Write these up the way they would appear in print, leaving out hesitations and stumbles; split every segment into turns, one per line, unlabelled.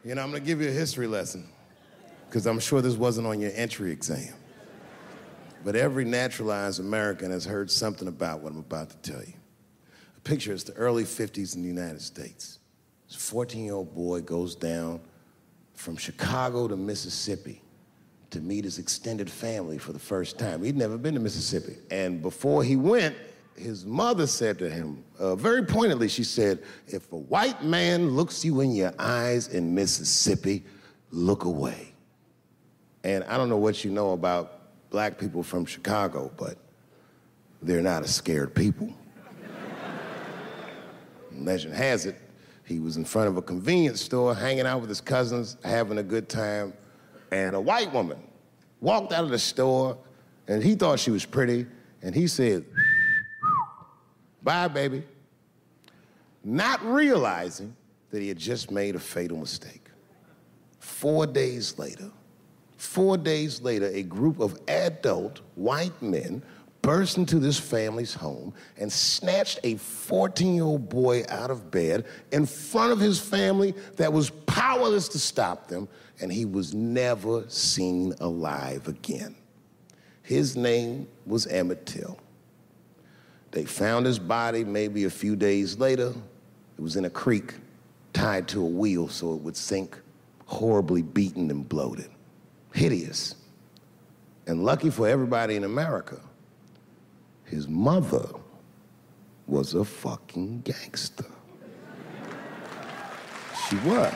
You know, I'm gonna give you a history lesson, because I'm sure this wasn't on your entry exam. But every naturalized American has heard something about what I'm about to tell you. Picture it's the early 50s in the United States. This 14-year-old boy goes down from Chicago to Mississippi to meet his extended family for the first time. He'd never been to Mississippi. And before he went, his mother said to him, very pointedly, she said, if a white man looks you in your eyes in Mississippi, look away. And I don't know what you know about black people from Chicago, but they're not a scared people. Legend has it, he was in front of a convenience store, hanging out with his cousins, having a good time, and a white woman walked out of the store, and he thought she was pretty, and he said, bye, baby, not realizing that he had just made a fatal mistake. 4 days later, a group of adult white men burst into this family's home and snatched a 14-year-old boy out of bed in front of his family that was powerless to stop them, and he was never seen alive again. His name was Emmett Till. They found his body maybe a few days later. It was in a creek, tied to a wheel so it would sink, horribly beaten and bloated. Hideous. And lucky for everybody in America, his mother was a fucking gangster. She was.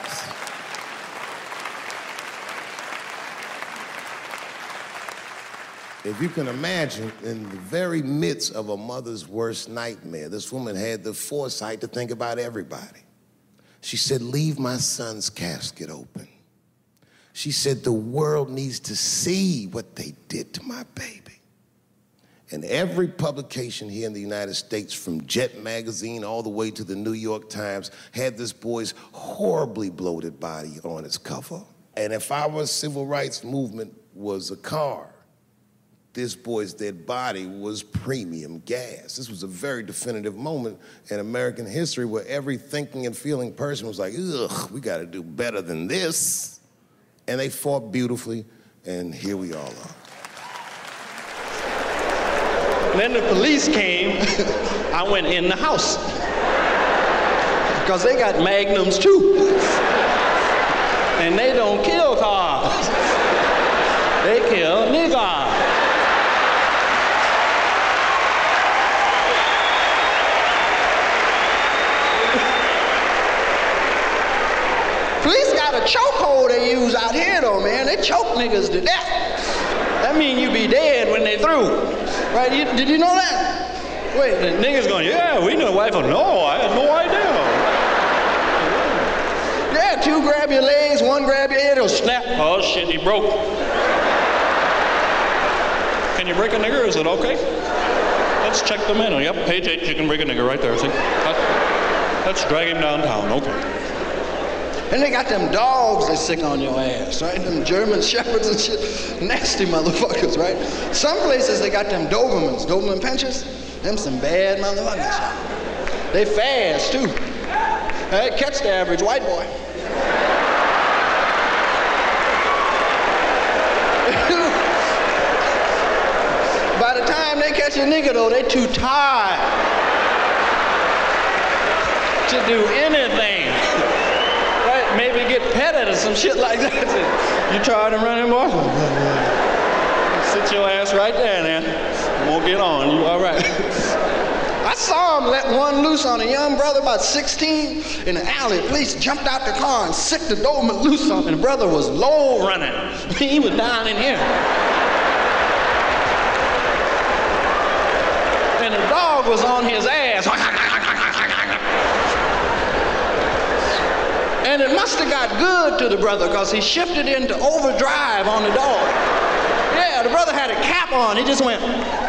If you can imagine, in the very midst of a mother's worst nightmare, this woman had the foresight to think about everybody. She said, leave my son's casket open. She said, the world needs to see what they did to my baby. And every publication here in the United States, from Jet Magazine all the way to the New York Times, had this boy's horribly bloated body on its cover. And if our civil rights movement was a car, this boy's dead body was premium gas. This was a very definitive moment in American history where every thinking and feeling person was like, ugh, we gotta do better than this. And they fought beautifully, and here we all are.
Then the police came, I went in the house. Because they got magnums too. And they don't kill cars. They kill niggas. Police got a chokehold they use out here though, man. They choke niggas to death. That mean you be dead when they through. Right, did you know that? Wait, the niggas going, yeah, we know wife. No, I had no idea. Yeah, two grab your legs, one grab your head, it'll snap. Oh shit, he broke. Can you break a nigger? Is it okay? Let's check the menu. Yep, page 8, you can break a nigger right there, see? Let's drag him downtown, okay. And they got them dogs that sick on your ass, right? Them German shepherds and shit. Nasty motherfuckers, right? Some places they got them Dobermans, Doberman pinschers. Them some bad motherfuckers. They fast, too. They catch the average white boy. By the time they catch a nigga, though, they too tired to do anything. Maybe get petted or some shit like that. You try to run him off? Sit your ass right there, man. Won't get on. You all right? I saw him let one loose on a young brother about 16 in the alley. Police jumped out the car and sicked the Doberman loose on him. And the brother was low running. He was down in here. And the dog was on his ass. And it must have got good to the brother because he shifted into overdrive on the dog. Yeah, the brother had a cap on. He just went.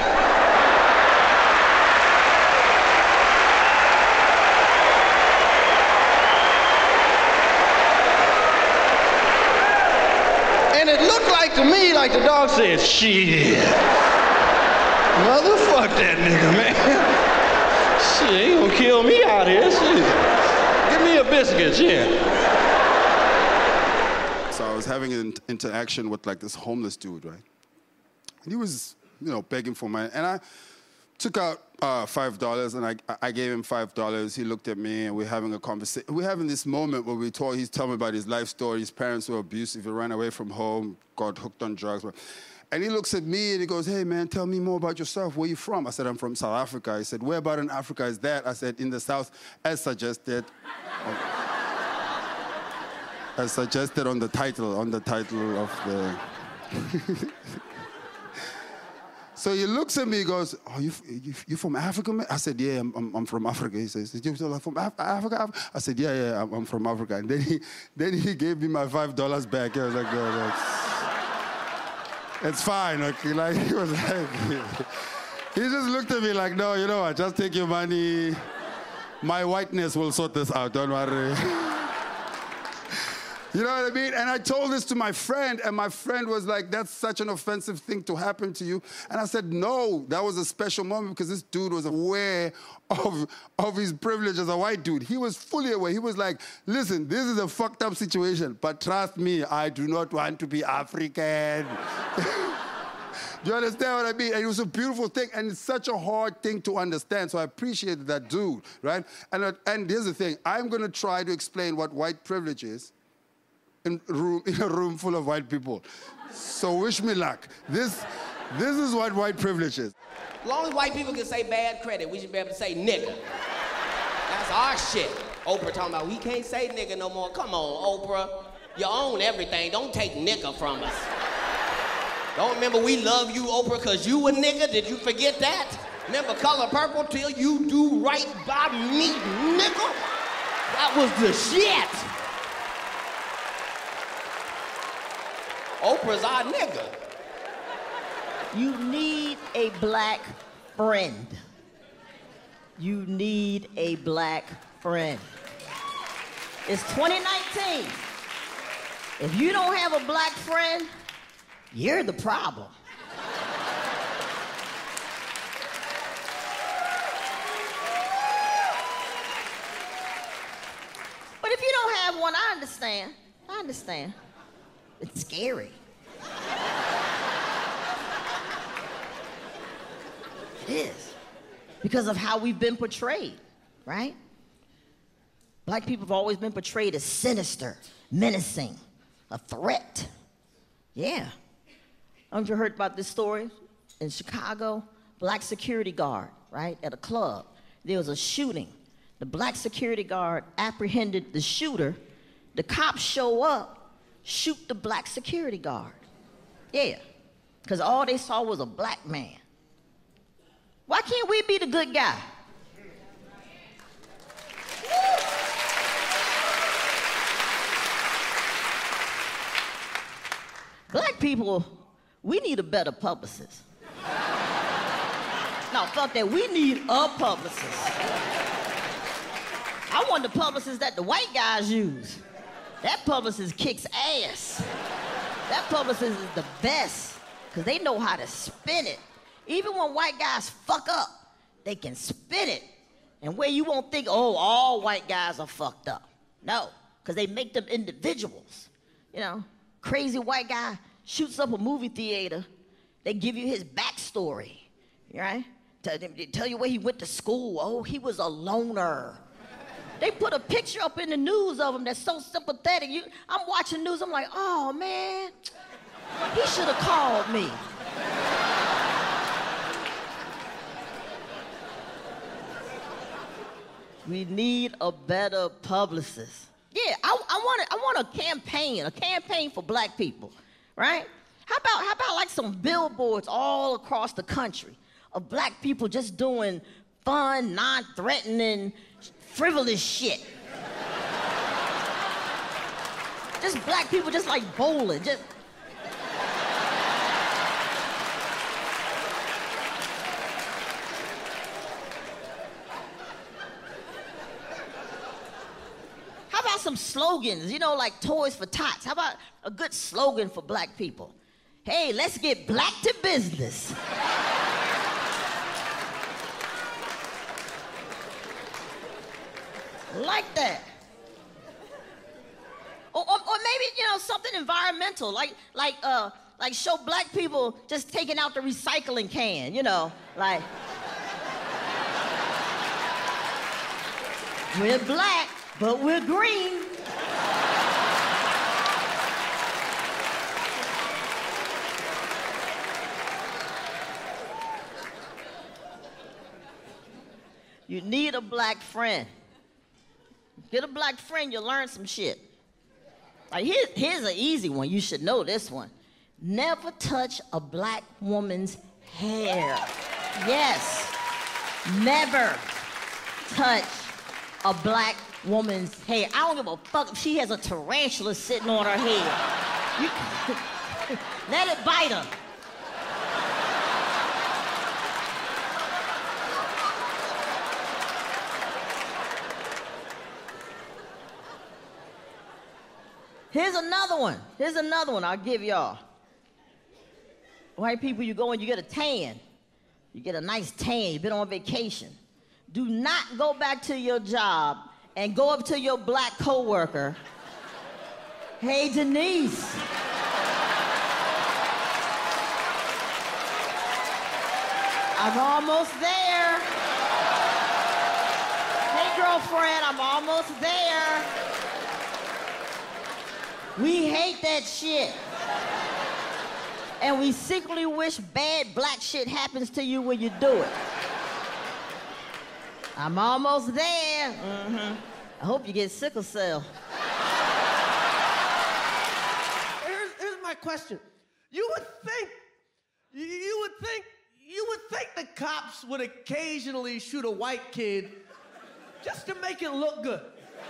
And it looked like to me like the dog said, shit. Motherfuck that nigga, man. Shit, he gonna kill me out here, shit. Give me a biscuit, yeah.
having an interaction with like this homeless dude, right? And he was, begging for money. And I took out $5 and I gave him $5. He looked at me and we're having a conversation. We're having this moment where he's telling me about his life story. His parents were abusive. He ran away from home, got hooked on drugs. And he looks at me and he goes, hey, man, tell me more about yourself. Where you from? I said, I'm from South Africa. He said, where about in Africa is that? I said, in the South, as suggested. As suggested on the title of the... So he looks at me, he goes, oh, you from Africa, man? I said, yeah, I'm from Africa. He says, you're from Africa? I said, yeah, I'm from Africa. And then he gave me my $5 back. I was like, no, it's fine, okay? Like, he was like, he just looked at me like, no, you know what, just take your money. My whiteness will sort this out, don't worry. You know what I mean? And I told this to my friend, and my friend was like, that's such an offensive thing to happen to you. And I said, no, that was a special moment because this dude was aware of his privilege as a white dude. He was fully aware. He was like, listen, this is a fucked up situation, but trust me, I do not want to be African. Do you understand what I mean? And it was a beautiful thing, and it's such a hard thing to understand, so I appreciated that dude, right? And here's the thing. I'm going to try to explain what white privilege is in a room full of white people. So wish me luck. This is what white privilege is.
As long as white people can say bad credit, we should be able to say nigga. That's our shit. Oprah talking about, we can't say nigga no more. Come on, Oprah. You own everything. Don't take nigga from us. Don't remember we love you, Oprah, because you a nigga? Did you forget that? Remember Color Purple? Till you do right by me, nigga? That was the shit. Oprah's our nigga.
You need a black friend. You need a black friend. It's 2019. If you don't have a black friend, you're the problem. But if you don't have one, I understand. It's scary. It is. Because of how we've been portrayed, right? Black people have always been portrayed as sinister, menacing, a threat. Yeah. Haven't you heard about this story? In Chicago, black security guard, right, at a club. There was a shooting. The black security guard apprehended the shooter. The cops show up, shoot the black security guard. Yeah, because all they saw was a black man. Why can't we be the good guy? Black people, we need a better publicist. No, fuck that, we need a publicist. I want the publicist that the white guys use. That publicist kicks ass. That publicist is the best, because they know how to spin it. Even when white guys fuck up, they can spin it. And where you won't think, oh, all white guys are fucked up. No, because they make them individuals. You know, crazy white guy shoots up a movie theater. They give you his backstory, right? Tell you where he went to school. Oh, he was a loner. They put a picture up in the news of him that's so sympathetic. I'm watching news, I'm like, oh, man, he should have called me. We need a better publicist. Yeah, I want a campaign for black people, right? How about like some billboards all across the country of black people just doing fun, non-threatening, frivolous shit. Just black people just like bowling, just. How about some slogans, you know, like Toys for Tots? How about a good slogan for black people? Hey, let's get black to business. Like that. Or maybe, you know, something environmental, like show black people just taking out the recycling can, you know, like. We're black, but we're green. You need a black friend. Get a black friend, you'll learn some shit. Like here's an easy one. You should know this one. Never touch a black woman's hair. Yes. Never touch a black woman's hair. I don't give a fuck if she has a tarantula sitting on her head. Let it bite her. Here's another one I'll give y'all. White people, you go and you get a tan. You get a nice tan, you've been on vacation. Do not go back to your job and go up to your black coworker. Hey, Denise. I'm almost there. Hey, girlfriend, I'm almost there. We hate that shit. And we secretly wish bad black shit happens to you when you do it. I'm almost there. Mm-hmm. I hope you get sickle cell.
Here's my question. You would think the cops would occasionally shoot a white kid just to make it look good.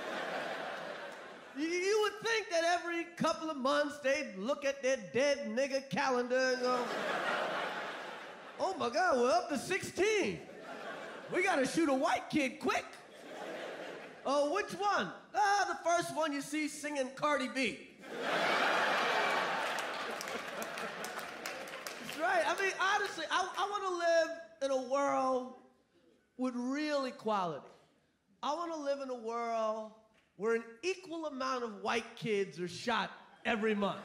You would think that every couple of months they'd look at their dead nigga calendar and go, oh my God, we're up to 16. We gotta shoot a white kid quick. Oh, which one? The first one you see singing Cardi B. That's right. I mean, honestly, I want to live in a world with real equality. I want to live in a world where an equal amount of white kids are shot every month.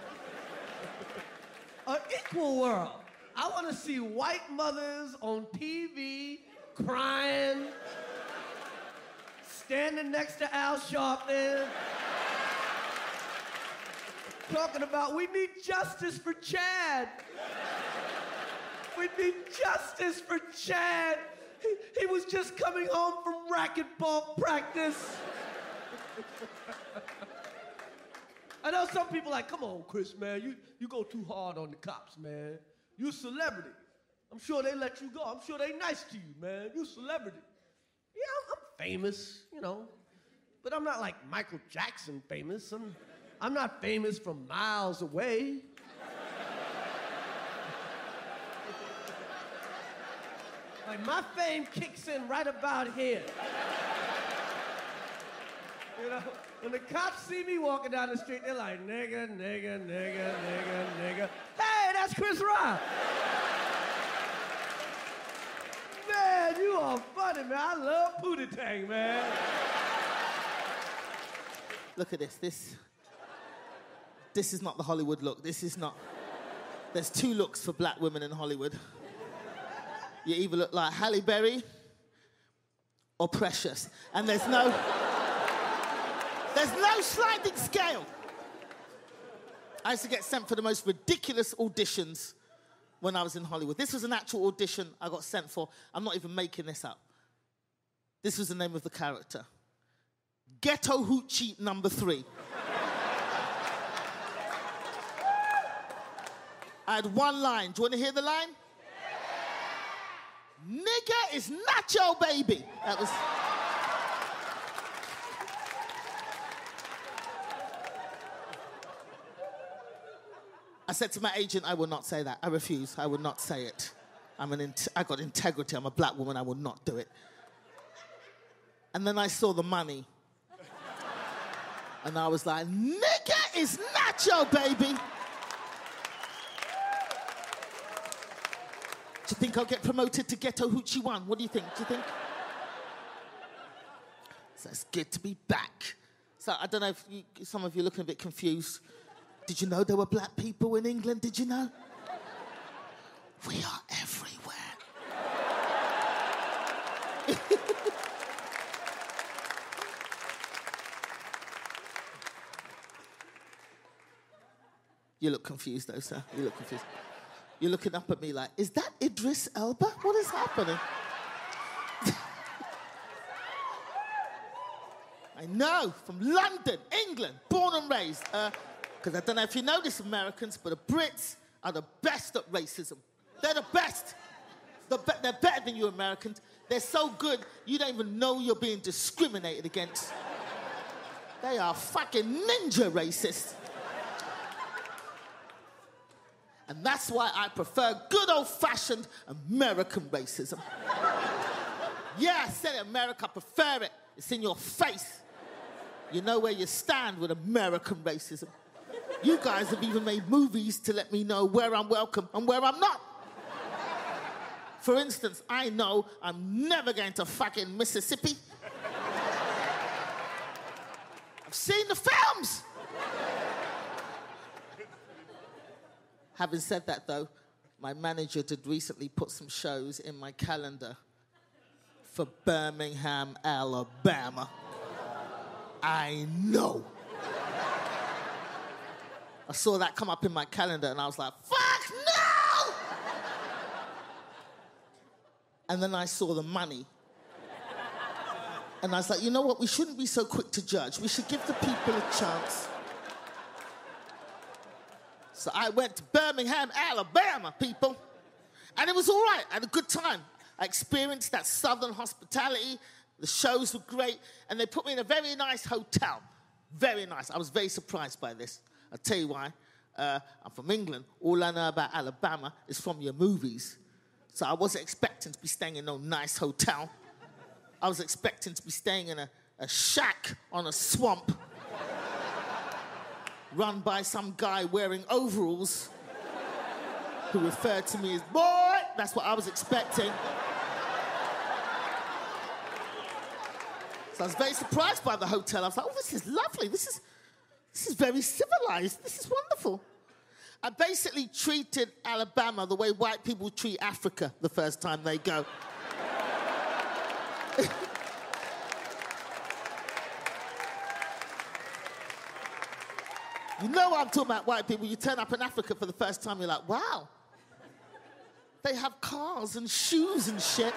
An equal world. I want to see white mothers on TV crying, standing next to Al Sharpton, talking about we need justice for Chad. We need justice for Chad. He was just coming home from racquetball practice. I know some people like, come on, Chris, man, you go too hard on the cops, man. You a celebrity. I'm sure they let you go. I'm sure they nice to you, man. You a celebrity. Yeah, I'm famous, you know, but I'm not like Michael Jackson famous. I'm not famous from miles away. Like, my fame kicks in right about here. You know, when the cops see me walking down the street, they're like, nigga, nigga, nigga, nigga, nigga. Hey, that's Chris Rock. Man, you are funny, man. I love Pootie Tang, man.
Look at this. This is not the Hollywood look. This is not. There's two looks for black women in Hollywood. You either look like Halle Berry or Precious. And there's no sliding scale. I used to get sent for the most ridiculous auditions when I was in Hollywood. This was an actual audition I got sent for. I'm not even making this up. This was the name of the character. Ghetto Hoochie number 3. I had one line. Do you want to hear the line? Nigga is not your baby. That was... I said to my agent, I will not say that. I refuse. I will not say it. I got integrity. I'm a black woman. I will not do it. And then I saw the money. And I was like, nigga is not your baby. Do you think I'll get promoted to Ghetto Hoochie 1? What do you think? So it's good to be back. So I don't know if some of you are looking a bit confused. Did you know there were black people in England? Did you know? We are everywhere. You look confused though, sir. You look confused. You're looking up at me like, is that Idris Elba? What is happening? I know, from London, England, born and raised. Because I don't know if you know this, Americans, but the Brits are the best at racism. They're the best. They're better than you Americans. They're so good, you don't even know you're being discriminated against. They are fucking ninja racists. And that's why I prefer good old-fashioned American racism. Yeah, I said it, America, I prefer it. It's in your face. You know where you stand with American racism. You guys have even made movies to let me know where I'm welcome and where I'm not. For instance, I know I'm never going to fucking Mississippi. I've seen the films. Having said that, though, my manager did recently put some shows in my calendar for Birmingham, Alabama. I know. I saw that come up in my calendar and I was like, fuck no! And then I saw the money. And I was like, you know what? We shouldn't be so quick to judge. We should give the people a chance. So I went to Birmingham, Alabama, people. And it was all right. I had a good time. I experienced that southern hospitality. The shows were great. And they put me in a very nice hotel. Very nice. I was very surprised by this. I'll tell you why. I'm from England. All I know about Alabama is from your movies. So I wasn't expecting to be staying in no nice hotel. I was expecting to be staying in a shack on a swamp run by some guy wearing overalls who referred to me as boy. That's what I was expecting. So I was very surprised by the hotel. I was like, oh, this is lovely. This is very civilized. This is wonderful. I basically treated Alabama the way white people treat Africa the first time they go. You know what I'm talking about, white people. You turn up in Africa for the first time, you're like, wow. They have cars and shoes and shit.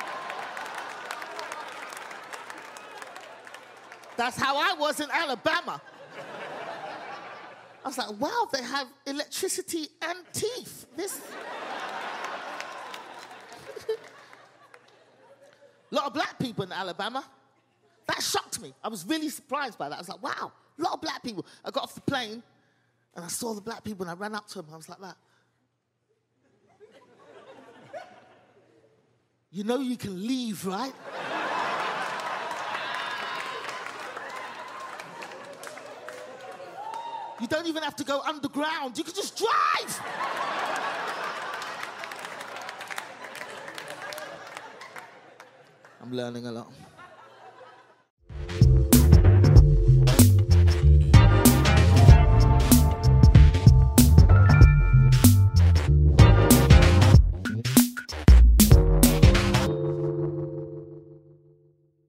That's how I was in Alabama. I was like, wow, they have electricity and teeth. This... A lot of black people in Alabama. That shocked me. I was really surprised by that. I was like, wow, a lot of black people. I got off the plane and I saw the black people and I ran up to them. I was like that. You know you can leave, right? You don't even have to go underground. You can just drive. I'm learning a lot.